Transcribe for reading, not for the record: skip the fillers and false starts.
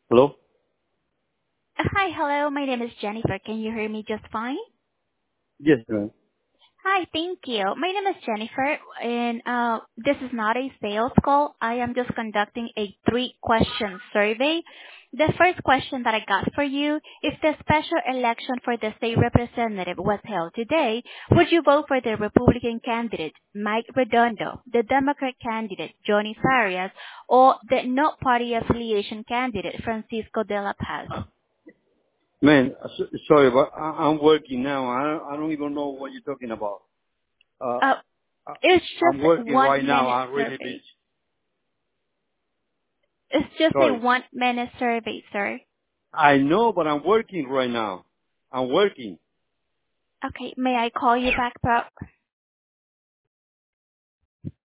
Hello? Hi. Hello. My name is Jennifer. Can you hear me just fine? Yes, ma'am. Hi. Thank you. My name is Jennifer, and this is not a sales call. I am just conducting a three-question survey. The first question that I got for you: if the special election for the state representative was held today, would you vote for the Republican candidate, Mike Redondo, the Democrat candidate, Johnny Farias, or the no party affiliation candidate, Francisco de la Paz? Man, sorry, but I'm working now. I don't even know what you're talking about. Uh, Uh, I- it's I'm just working right now. 1 minute I'm really survey. busy. It's just a Sorry. 1 minute survey, sir. I know, but I'm working right now. I'm working. Okay, may I call you back, bro?